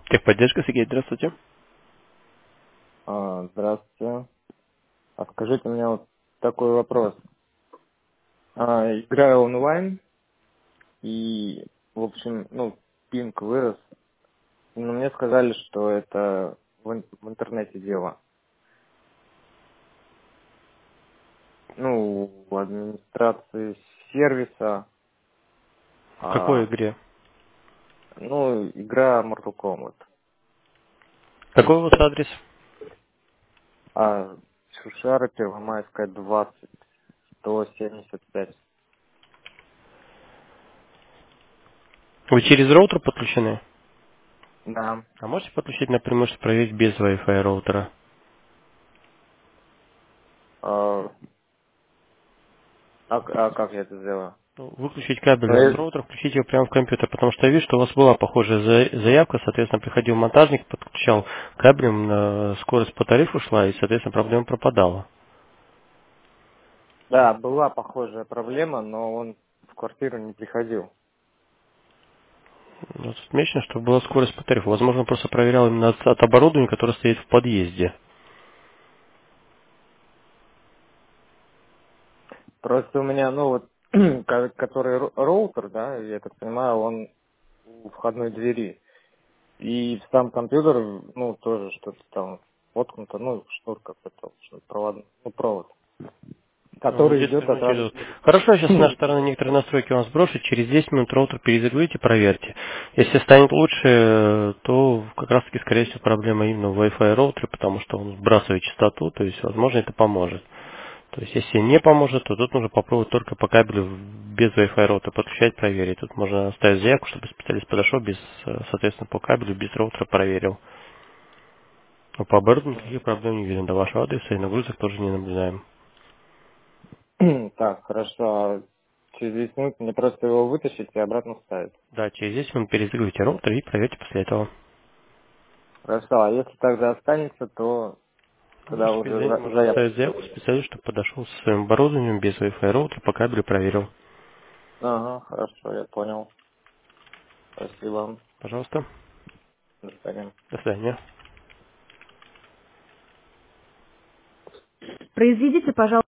Техподдержка, Сергей, здравствуйте. Здравствуйте. А скажите мне вот такой вопрос. Играю онлайн и, в общем, пинг вырос. Но мне сказали, что это в интернете дело. В администрации сервиса. В какой А, игре? Игра Mortal Kombat. Какой у вас адрес? Шушара, Первомайская, 20, 175. Вы через роутер подключены? Да. А можете подключить напрямую, чтобы проверить без Wi-Fi роутера? А, а как я это сделаю? Ну, выключить кабель Ну, от роутера, включить его прямо в компьютер, потому что я вижу, что у вас была похожая заявка, соответственно, приходил монтажник, подключал кабелем, скорость по тарифу шла, и, соответственно, проблема пропадала. Да, была похожая проблема, но он в квартиру не приходил. Вот отмечено, что была скорость по тарифу. Возможно, он просто проверял именно от оборудования, которое стоит в подъезде. Просто у меня, который роутер, да, я так понимаю, он у входной двери. И в сам компьютер, тоже что-то там воткнуто, шнур какой-то, провод, Мгм, который 10 идет от минут раз... идут. Хорошо, сейчас с нашей стороны некоторые настройки вам сброшу. Через 10 минут роутер перезагрузите, проверьте. Если станет лучше, то как раз таки, скорее всего, проблема именно в Wi-Fi роутере, потому что он сбрасывает частоту, то есть, возможно, это поможет. То есть, если не поможет, то тут нужно попробовать только по кабелю без Wi-Fi роутера подключать, проверить. Тут можно оставить заявку, чтобы специалист подошел без, соответственно, по кабелю, без роутера проверил. Но по оборудованию никаких проблем не видно до вашего адреса, и нагрузок тоже не наблюдаем. Так, хорошо, а через 10 минут мне просто его вытащить и обратно вставить. Да, через 10 минут перезагрузите роутер и проверьте после этого. Хорошо, а если тогда останется, то когда Можете уже перезвонить, можно заявку... оставить заявку специалист, чтобы подошел со своим оборудованием без Wi-Fi роутера, по кабелю проверил. Ага, хорошо, я понял. Спасибо. Пожалуйста. До свидания. До свидания. Произведите, пожалуйста.